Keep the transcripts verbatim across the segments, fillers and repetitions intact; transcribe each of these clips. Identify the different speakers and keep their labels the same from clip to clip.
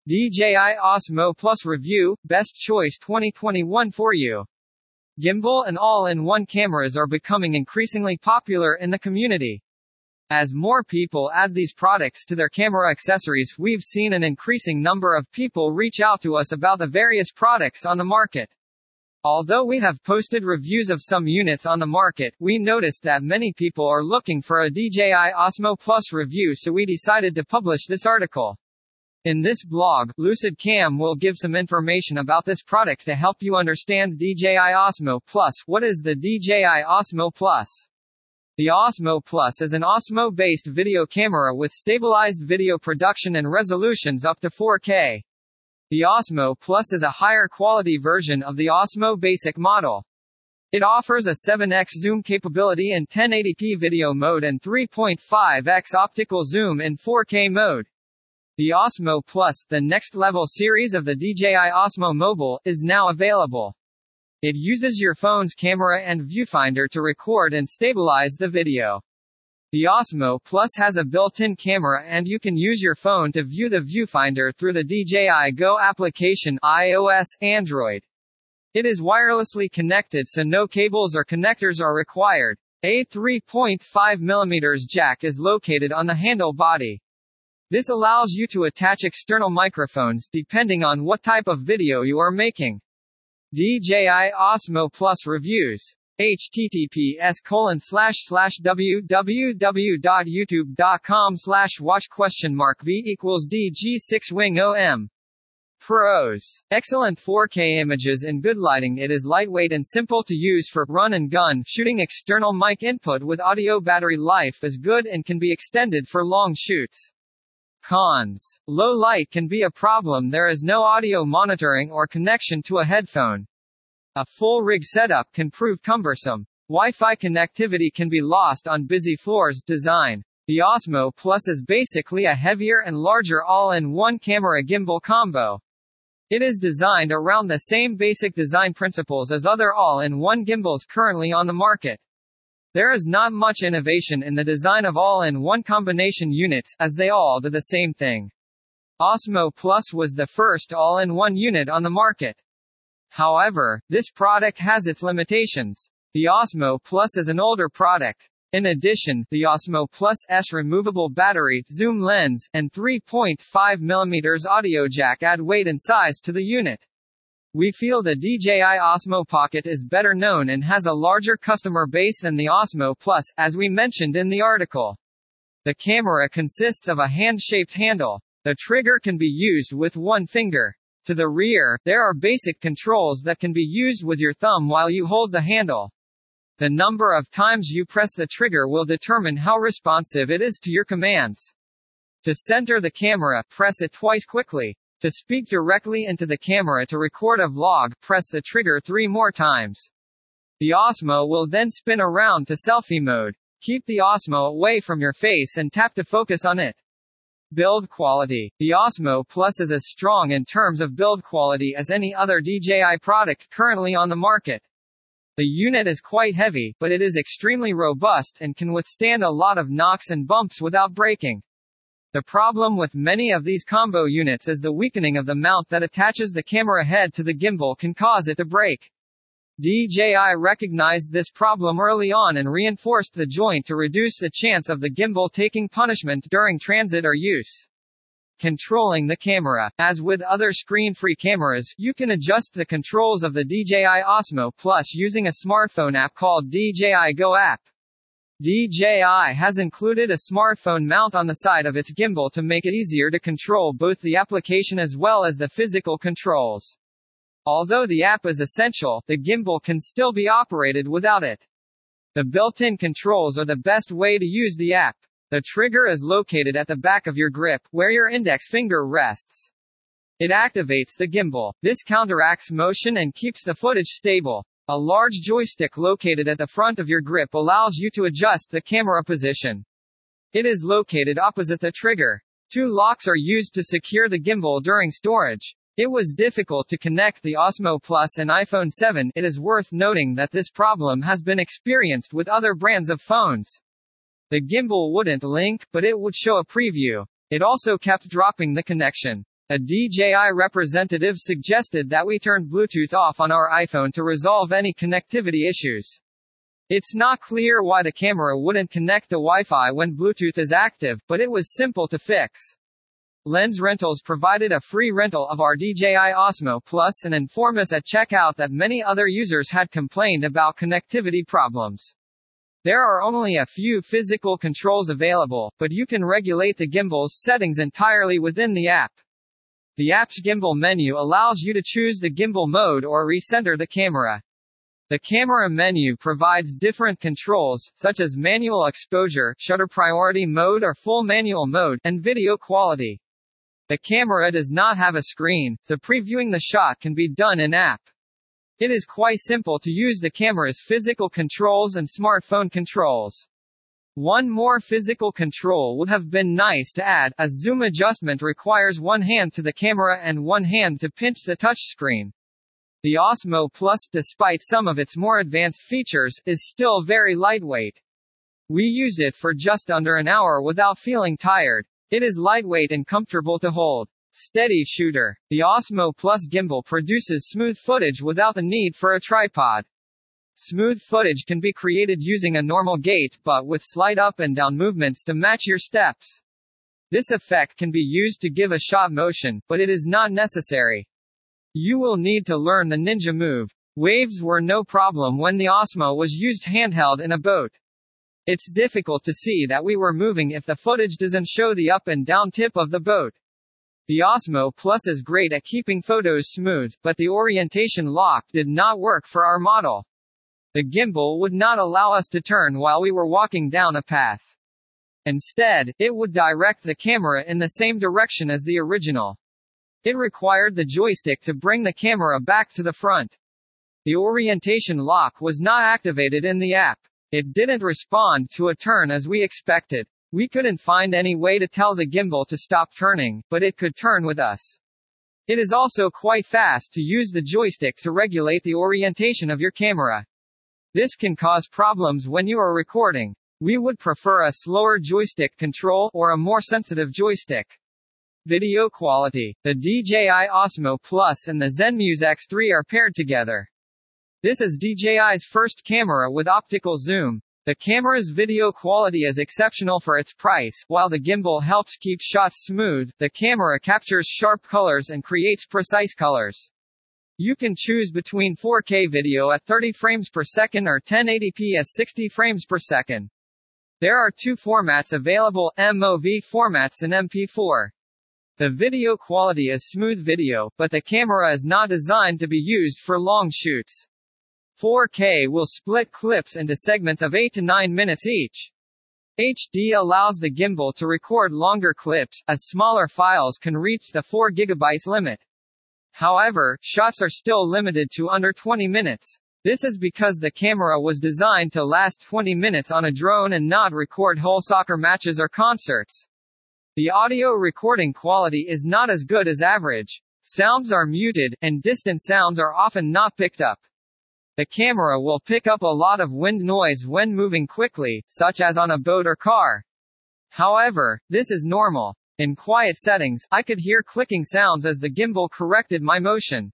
Speaker 1: D J I Osmo Plus Review, Best Choice twenty twenty-one for you. Gimbal and all-in-one cameras are becoming increasingly popular in the community. As more people add these products to their camera accessories, we've seen an increasing number of people reach out to us about the various products on the market. Although we have posted reviews of some units on the market, we noticed that many people are looking for a D J I Osmo Plus review, so we decided to publish this article. In this blog, LucidCam will give some information about this product to help you understand D J I Osmo Plus. What is the D J I Osmo Plus? The Osmo Plus is an Osmo-based video camera with stabilized video production and resolutions up to four K. The Osmo Plus is a higher quality version of the Osmo Basic model. It offers a seven X zoom capability in ten eighty p video mode and three point five X optical zoom in four K mode. The Osmo Plus, the next-level series of the D J I Osmo Mobile, is now available. It uses your phone's camera and viewfinder to record and stabilize the video. The Osmo Plus has a built-in camera, and you can use your phone to view the viewfinder through the D J I Go application, iOS, Android. It is wirelessly connected, so no cables or connectors are required. A three point five millimeter jack is located on the handle body. This allows you to attach external microphones, depending on what type of video you are making. D J I Osmo Plus Reviews. H T T P S colon slash slash w w w dot youtube dot com slash watch question mark v equals D G six wing O M. Pros. Excellent four K images in good lighting. It is lightweight and simple to use for run and gun shooting. External mic input with audio. Battery life is good and can be extended for long shoots. Cons. Low light can be a problem. There is no audio monitoring or connection to a headphone. A full rig setup can prove cumbersome. Wi-Fi connectivity can be lost on busy floors. Design. The Osmo Plus is basically a heavier and larger all-in-one camera gimbal combo. It is designed around the same basic design principles as other all-in-one gimbals currently on the market. There is not much innovation in the design of all-in-one combination units, as they all do the same thing. Osmo Plus was the first all-in-one unit on the market. However, this product has its limitations. The Osmo Plus is an older product. In addition, the Osmo Plus's removable battery, zoom lens, and three point five millimeter audio jack add weight and size to the unit. We feel the D J I Osmo Pocket is better known and has a larger customer base than the Osmo Plus, as we mentioned in the article. The camera consists of a hand-shaped handle. The trigger can be used with one finger. To the rear, there are basic controls that can be used with your thumb while you hold the handle. The number of times you press the trigger will determine how responsive it is to your commands. To center the camera, press it twice quickly. To speak directly into the camera to record a vlog, press the trigger three more times. The Osmo will then spin around to selfie mode. Keep the Osmo away from your face and tap to focus on it. Build quality. The Osmo Plus is as strong in terms of build quality as any other D J I product currently on the market. The unit is quite heavy, but it is extremely robust and can withstand a lot of knocks and bumps without breaking. The problem with many of these combo units is the weakening of the mount that attaches the camera head to the gimbal can cause it to break. D J I recognized this problem early on and reinforced the joint to reduce the chance of the gimbal taking punishment during transit or use. Controlling the camera. As with other screen-free cameras, you can adjust the controls of the D J I Osmo Plus using a smartphone app called D J I Go app. D J I has included a smartphone mount on the side of its gimbal to make it easier to control both the application as well as the physical controls. Although the app is essential, the gimbal can still be operated without it. The built-in controls are the best way to use the app. The trigger is located at the back of your grip, where your index finger rests. It activates the gimbal. This counteracts motion and keeps the footage stable. A large joystick located at the front of your grip allows you to adjust the camera position. It is located opposite the trigger. Two locks are used to secure the gimbal during storage. It was difficult to connect the Osmo Plus and iPhone seven. It is worth noting that this problem has been experienced with other brands of phones. The gimbal wouldn't link, but it would show a preview. It also kept dropping the connection. A D J I representative suggested that we turn Bluetooth off on our iPhone to resolve any connectivity issues. It's not clear why the camera wouldn't connect to Wi-Fi when Bluetooth is active, but it was simple to fix. Lens Rentals provided a free rental of our D J I Osmo Plus and informed us at checkout that many other users had complained about connectivity problems. There are only a few physical controls available, but you can regulate the gimbal's settings entirely within the app. The app's gimbal menu allows you to choose the gimbal mode or recenter the camera. The camera menu provides different controls, such as manual exposure, shutter priority mode or full manual mode, and video quality. The camera does not have a screen, so previewing the shot can be done in-app. It is quite simple to use the camera's physical controls and smartphone controls. One more physical control would have been nice to add, as zoom adjustment requires one hand to the camera and one hand to pinch the touchscreen. The Osmo Plus, despite some of its more advanced features, is still very lightweight. We used it for just under an hour without feeling tired. It is lightweight and comfortable to hold. Steady shooter. The Osmo Plus gimbal produces smooth footage without the need for a tripod. Smooth footage can be created using a normal gait but with slight up and down movements to match your steps. This effect can be used to give a shot motion, but it is not necessary. You will need to learn the ninja move. Waves were no problem when the Osmo was used handheld in a boat. It's difficult to see that we were moving if the footage doesn't show the up and down tip of the boat. The Osmo Plus is great at keeping photos smooth, but the orientation lock did not work for our model. The gimbal would not allow us to turn while we were walking down a path. Instead, it would direct the camera in the same direction as the original. It required the joystick to bring the camera back to the front. The orientation lock was not activated in the app. It didn't respond to a turn as we expected. We couldn't find any way to tell the gimbal to stop turning, but it could turn with us. It is also quite fast to use the joystick to regulate the orientation of your camera. This can cause problems when you are recording. We would prefer a slower joystick control or a more sensitive joystick. Video quality. The D J I Osmo Plus and the Zenmuse X three are paired together. This is D J I's first camera with optical zoom. The camera's video quality is exceptional for its price. While the gimbal helps keep shots smooth, the camera captures sharp colors and creates precise colors. You can choose between four K video at thirty frames per second or ten eighty p at sixty frames per second. There are two formats available, M O V formats and M P four. The video quality is smooth video, but the camera is not designed to be used for long shoots. four K will split clips into segments of eight to nine minutes each. H D allows the gimbal to record longer clips, as smaller files can reach the four gigabyte limit. However, shots are still limited to under twenty minutes. This is because the camera was designed to last twenty minutes on a drone and not record whole soccer matches or concerts. The audio recording quality is not as good as average. Sounds are muted, and distant sounds are often not picked up. The camera will pick up a lot of wind noise when moving quickly, such as on a boat or car. However, this is normal. In quiet settings, I could hear clicking sounds as the gimbal corrected my motion.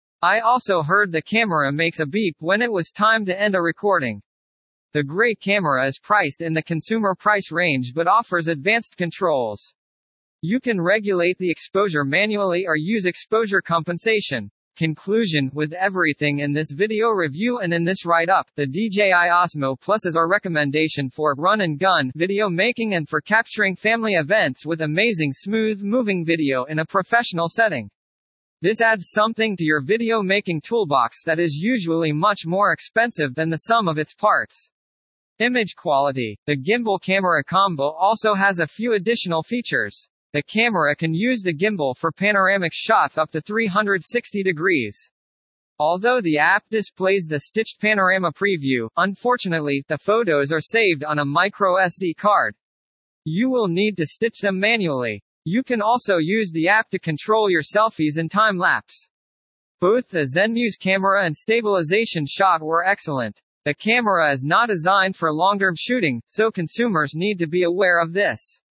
Speaker 1: I also heard the camera makes a beep when it was time to end a recording. The great camera is priced in the consumer price range but offers advanced controls. You can regulate the exposure manually or use exposure compensation. Conclusion. With everything in this video review and in this write-up, the D J I Osmo Plus is our recommendation for run-and-gun video making and for capturing family events with amazing smooth moving video in a professional setting. This adds something to your video making toolbox that is usually much more expensive than the sum of its parts. Image quality. The gimbal camera combo also has a few additional features. The camera can use the gimbal for panoramic shots up to three hundred sixty degrees. Although the app displays the stitched panorama preview, unfortunately, the photos are saved on a micro S D card. You will need to stitch them manually. You can also use the app to control your selfies and time-lapse. Both the Zenmuse camera and stabilization shot were excellent. The camera is not designed for long-term shooting, so consumers need to be aware of this.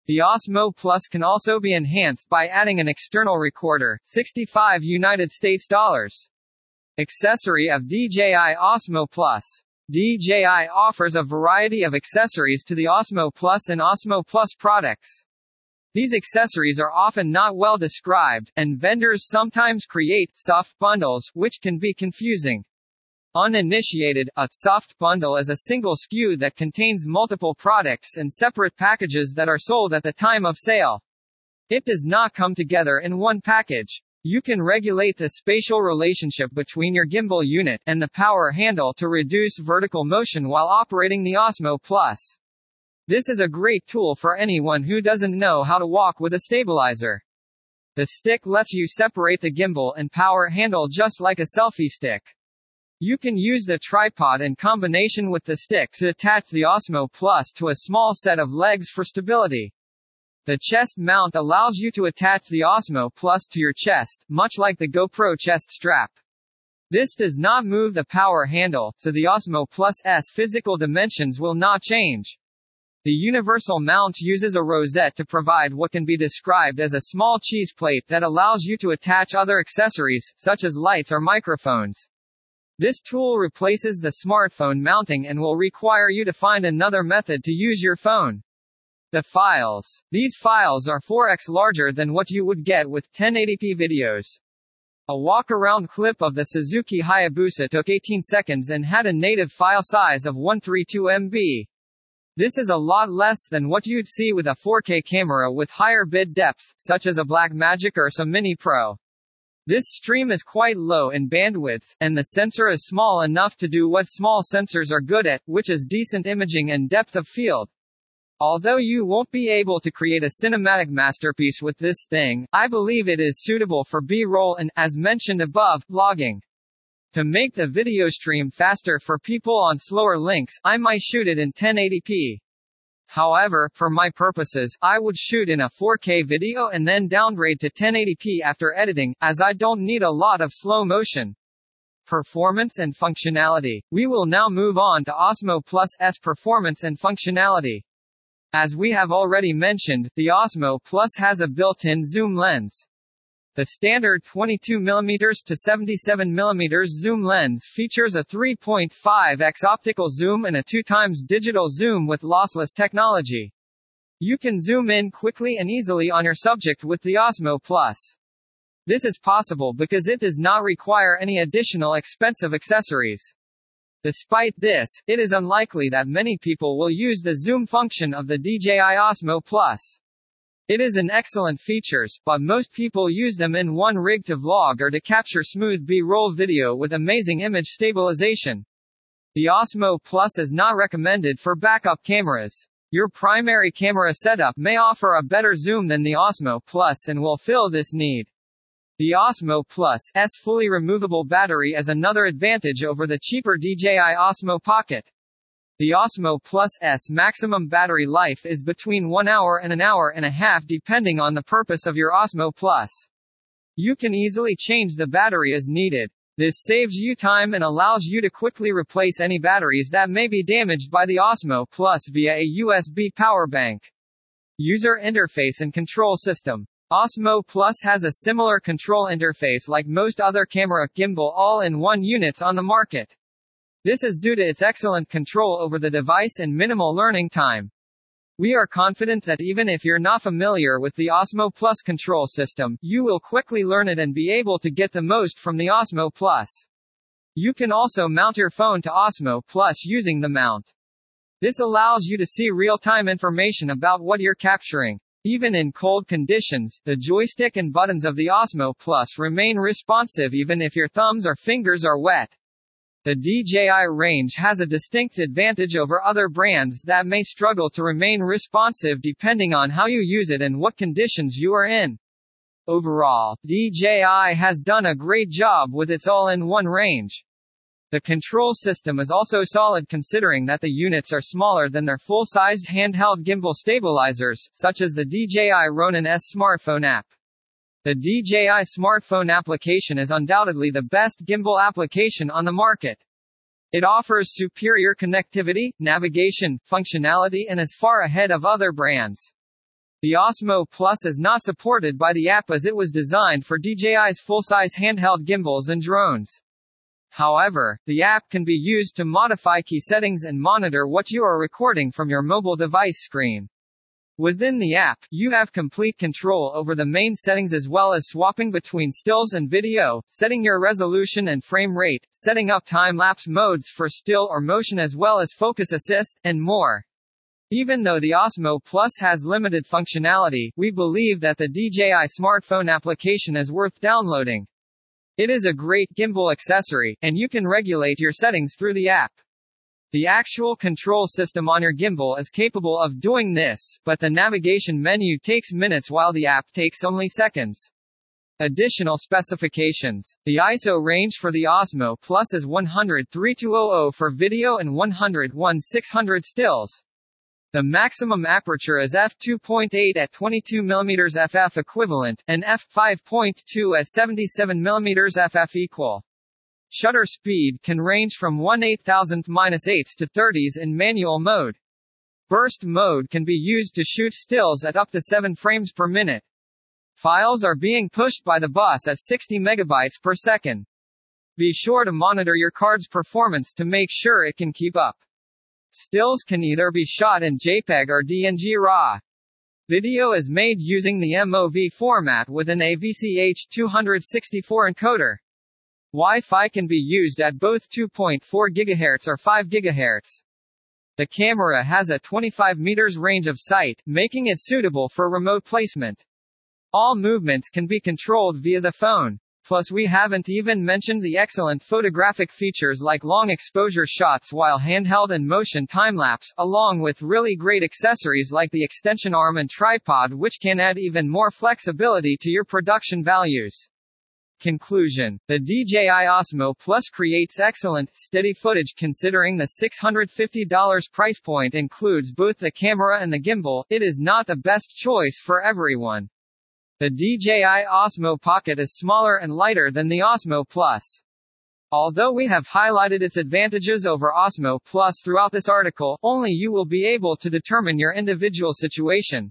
Speaker 1: The Osmo Plus can also be enhanced by adding an external recorder, sixty-five United States dollars. Accessory of D J I Osmo Plus. D J I offers a variety of accessories to the Osmo Plus and Osmo Plus products. These accessories are often not well described, and vendors sometimes create soft bundles, which can be confusing. Uninitiated, a soft bundle is a single S K U that contains multiple products and separate packages that are sold at the time of sale. It does not come together in one package. You can regulate the spatial relationship between your gimbal unit and the power handle to reduce vertical motion while operating the Osmo Plus. This is a great tool for anyone who doesn't know how to walk with a stabilizer. The stick lets you separate the gimbal and power handle just like a selfie stick. You can use the tripod in combination with the stick to attach the Osmo Plus to a small set of legs for stability. The chest mount allows you to attach the Osmo Plus to your chest, much like the GoPro chest strap. This does not move the power handle, so the Osmo Plus's physical dimensions will not change. The universal mount uses a rosette to provide what can be described as a small cheese plate that allows you to attach other accessories, such as lights or microphones. This tool replaces the smartphone mounting and will require you to find another method to use your phone. The files. These files are four x larger than what you would get with ten eighty p videos. A walk-around clip of the Suzuki Hayabusa took eighteen seconds and had a native file size of one hundred thirty-two megabytes. This is a lot less than what you'd see with a four K camera with higher bit depth, such as a Blackmagic or some Mini Pro. This stream is quite low in bandwidth, and the sensor is small enough to do what small sensors are good at, which is decent imaging and depth of field. Although you won't be able to create a cinematic masterpiece with this thing, I believe it is suitable for B-roll and, as mentioned above, vlogging. To make the video stream faster for people on slower links, I might shoot it in ten eighty p. However, for my purposes, I would shoot in a four K video and then downgrade to ten eighty p after editing, as I don't need a lot of slow motion. Performance and functionality. We will now move on to Osmo Plus's performance and functionality. As we have already mentioned, the Osmo Plus has a built-in zoom lens. The standard twenty-two millimeter to seventy-seven millimeter zoom lens features a three point five x optical zoom and a two times digital zoom with lossless technology. You can zoom in quickly and easily on your subject with the Osmo Plus. This is possible because it does not require any additional expensive accessories. Despite this, it is unlikely that many people will use the zoom function of the D J I Osmo Plus. It is an excellent features, but most people use them in one rig to vlog or to capture smooth B-roll video with amazing image stabilization. The Osmo Plus is not recommended for backup cameras. Your primary camera setup may offer a better zoom than the Osmo Plus and will fill this need. The Osmo Plus's fully removable battery is another advantage over the cheaper D J I Osmo Pocket. The Osmo Plus's maximum battery life is between one hour and an hour and a half depending on the purpose of your Osmo Plus. You can easily change the battery as needed. This saves you time and allows you to quickly replace any batteries that may be damaged by the Osmo Plus via a U S B power bank. User interface and control system. Osmo Plus has a similar control interface like most other camera gimbal all-in-one units on the market. This is due to its excellent control over the device and minimal learning time. We are confident that even if you're not familiar with the Osmo Plus control system, you will quickly learn it and be able to get the most from the Osmo Plus. You can also mount your phone to Osmo Plus using the mount. This allows you to see real-time information about what you're capturing. Even in cold conditions, the joystick and buttons of the Osmo Plus remain responsive even if your thumbs or fingers are wet. The D J I range has a distinct advantage over other brands that may struggle to remain responsive depending on how you use it and what conditions you are in. Overall, D J I has done a great job with its all-in-one range. The control system is also solid considering that the units are smaller than their full-sized handheld gimbal stabilizers, such as the D J I Ronin S smartphone app. The D J I smartphone application is undoubtedly the best gimbal application on the market. It offers superior connectivity, navigation, functionality and is far ahead of other brands. The Osmo Plus is not supported by the app as it was designed for D J I's full-size handheld gimbals and drones. However, the app can be used to modify key settings and monitor what you are recording from your mobile device screen. Within the app, you have complete control over the main settings as well as swapping between stills and video, setting your resolution and frame rate, setting up time-lapse modes for still or motion as well as focus assist, and more. Even though the Osmo Plus has limited functionality, we believe that the D J I smartphone application is worth downloading. It is a great gimbal accessory, and you can regulate your settings through the app. The actual control system on your gimbal is capable of doing this, but the navigation menu takes minutes while the app takes only seconds. Additional specifications. The I S O range for the Osmo Plus is one hundred thirty-two hundred for video and one hundred sixteen hundred stills. The maximum aperture is f two point eight at twenty-two millimeters F F equivalent, and f five point two at seventy-seven millimeters F F equal. Shutter speed can range from one eight thousandth minus eighths to thirties in manual mode. Burst mode can be used to shoot stills at up to seven frames per minute. Files are being pushed by the bus at sixty megabytes per second. Be sure to monitor your card's performance to make sure it can keep up. Stills can either be shot in JPEG or D N G RAW. Video is made using the M O V format with an A V C H two sixty-four encoder. Wi-Fi can be used at both two point four gigahertz or five gigahertz. The camera has a twenty-five meters range of sight, making it suitable for remote placement. All movements can be controlled via the phone. Plus we haven't even mentioned the excellent photographic features like long exposure shots while handheld and motion time-lapse, along with really great accessories like the extension arm and tripod which can add even more flexibility to your production values. Conclusion. The D J I Osmo Plus creates excellent, steady footage considering the six hundred fifty dollars price point includes both the camera and the gimbal. It is not the best choice for everyone. The D J I Osmo Pocket is smaller and lighter than the Osmo Plus. Although we have highlighted its advantages over Osmo Plus throughout this article, only you will be able to determine your individual situation.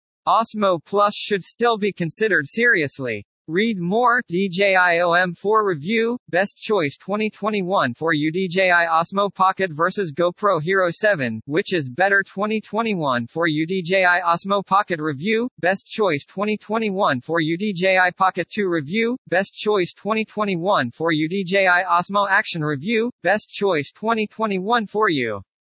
Speaker 1: Osmo Plus should still be considered seriously. Read more. D J I O M four Review, Best Choice twenty twenty-one for you. D J I Osmo Pocket versus GoPro Hero seven, which is better? Twenty twenty-one for you. D J I Osmo Pocket Review, Best Choice twenty twenty-one for you. D J I Pocket two Review, Best Choice twenty twenty-one for you. D J I Osmo Action Review, Best Choice twenty twenty-one for you.